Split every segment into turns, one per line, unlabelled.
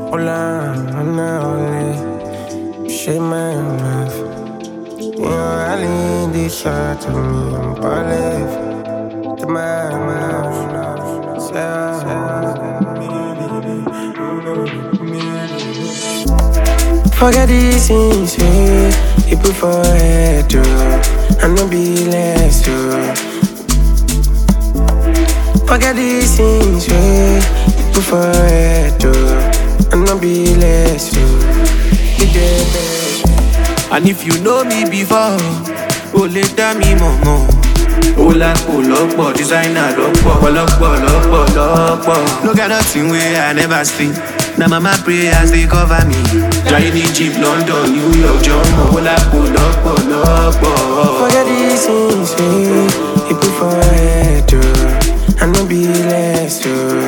Hola, hola, hola. Shake my mouth. You know, I lean this shot to me. I'm to my mouth. Forget these things, you put for head, I no be less, Forget these things, you put for head, I no be less, you the best.
And if you know me before, oh later me momo. Oh la lọ́pọ̀, designer lọ́pọ̀. No get nothing where I never sleep. Now mama prayers they cover me. Giant Egypt, London, New York, Jumbo. Oh la lọ́pọ̀.
Forget these things, you put for head, I no be less,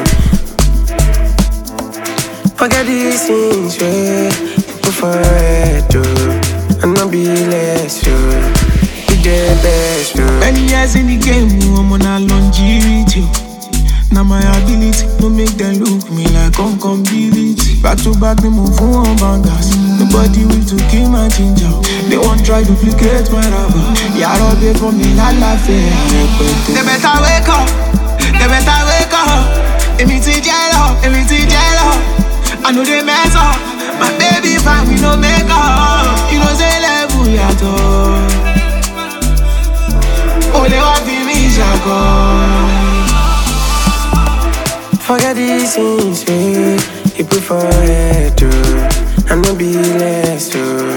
Forget these things, you put for head, I no be less, you the best,
Many years in the game, I'm on a longevity. Now my ability to make them look me like uncompatibility. Back to back, they move on bangers. Nobody will to kill my ginger. They won't try to duplicate my rubber. Yeah, I'll be for me, la la fair. They better wake up. They better wake up. Everything jello, everything jello. I know they mess up. My baby fine, we no make up. You know say level at all. Oh, they want to be
Forget these things, you put for head, I no be less,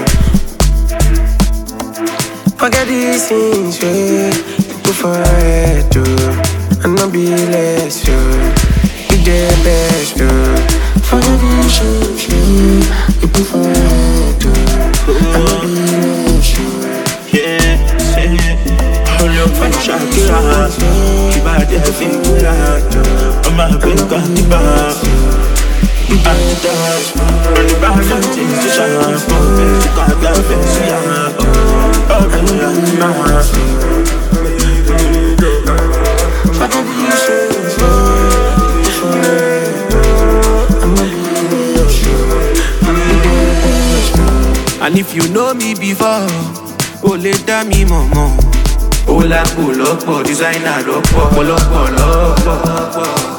Forget these things, you put for head, I no be less, you the best, Forget these things, you put for head, I no be less,
For Shakira, she bad figure. I'm a big candiba. I'm the dance, I'm the bad things to shine. She got that fancy, and if you know me before, oh later me momo. Oh la lọ́pọ̀, designer lọ́pọ̀.